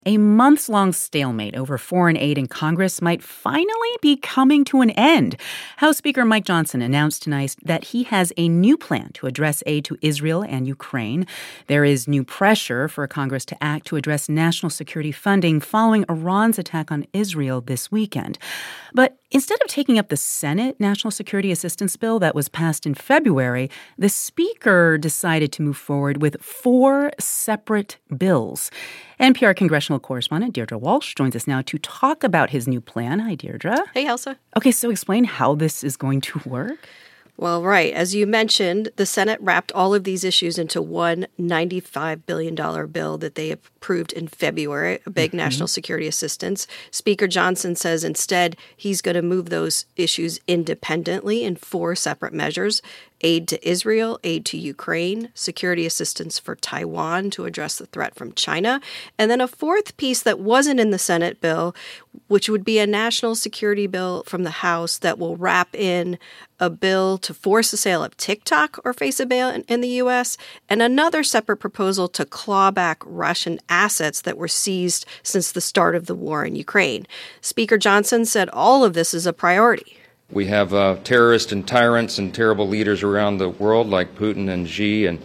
A months-long stalemate over foreign aid in Congress might finally be coming to an end. House Speaker Mike Johnson announced tonight that he has a new plan to address aid to Israel and Ukraine. There is new pressure for Congress to act to address national security funding following Iran's attack on Israel this weekend. But instead of taking up the Senate National Security Assistance Bill that was passed in February, the Speaker decided to move forward with 4 separate bills. NPR congressional correspondent Deirdre Walsh joins us now to talk about his new plan. Hi, Deirdre. Hey, Elsa. Okay, so explain how this is going to work. Well, right. As you mentioned, the Senate wrapped all of these issues into one $95 billion bill that they approved in February, a big national security assistance. Speaker Johnson says instead he's going to move those issues independently in 4 separate measures: aid to Israel, aid to Ukraine, security assistance for Taiwan to address the threat from China, and then a 4th piece that wasn't in the Senate bill, which would be a national security bill from the House that will wrap in a bill to force the sale of TikTok or face a ban in the U.S., and another separate proposal to claw back Russian assets that were seized since the start of the war in Ukraine. Speaker Johnson said all of this is a priority. We have terrorists and tyrants and terrible leaders around the world like Putin and Xi and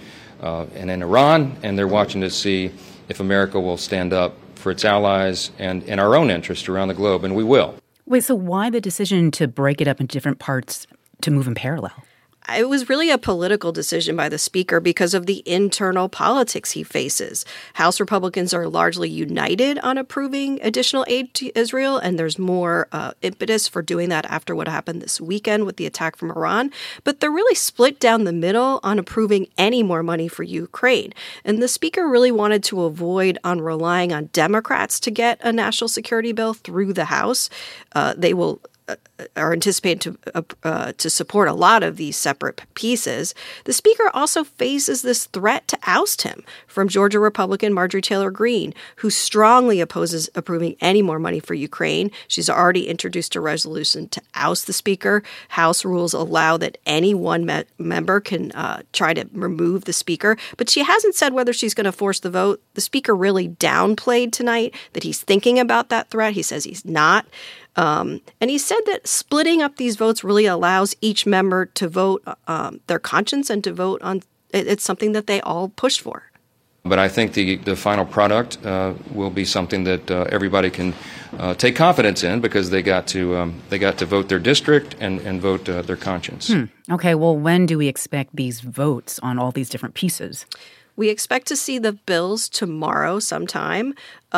in Iran, and they're watching to see if America will stand up for its allies and in our own interest around the globe, and we will. Wait, so why the decision to break it up into different parts to move in parallel? It was really a political decision by the Speaker because of the internal politics he faces. House Republicans are largely united on approving additional aid to Israel, and there's more impetus for doing that after what happened this weekend with the attack from Iran. But they're really split down the middle on approving any more money for Ukraine. And the Speaker really wanted to avoid on relying on Democrats to get a national security bill through the House. They are anticipated to support a lot of these separate pieces. The Speaker also faces this threat to oust him from Georgia Republican Marjorie Taylor Greene, who strongly opposes approving any more money for Ukraine. She's already introduced a resolution to oust the Speaker. House rules allow that any one member can try to remove the Speaker, but she hasn't said whether she's going to force the vote. The Speaker really downplayed tonight that he's thinking about that threat. He says he's not. And he said that splitting up these votes really allows each member to vote their conscience and to vote on it's something that they all pushed for. But I think the final product will be something that everybody can take confidence in because they got to vote their district and vote their conscience. Okay, well, when do we expect these votes on all these different pieces? We expect to see the bills tomorrow sometime.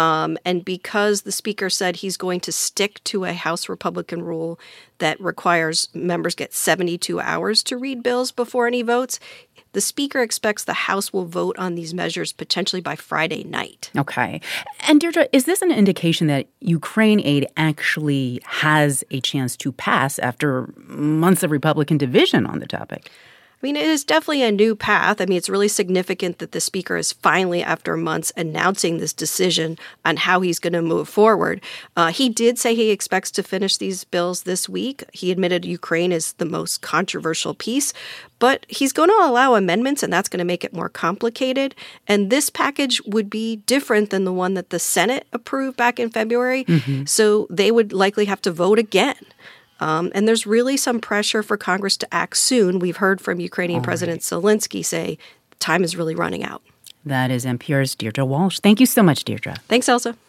And because the Speaker said he's going to stick to a House Republican rule that requires members get 72 hours to read bills before any votes, the Speaker expects the House will vote on these measures potentially by Friday night. Okay. And Deirdre, is this an indication that Ukraine aid actually has a chance to pass after months of Republican division on the topic? I mean, it is definitely a new path. I mean, it's really significant that the Speaker is finally, after months, announcing this decision on how he's going to move forward. He did say he expects to finish these bills this week. He admitted Ukraine is the most controversial piece, but he's going to allow amendments, and that's going to make it more complicated. And this package would be different than the one that the Senate approved back in February, so they would likely have to vote again. And there's really some pressure for Congress to act soon. We've heard from Ukrainian President Zelensky say time is really running out. That is NPR's Deirdre Walsh. Thank you so much, Deirdre. Thanks, Elsa.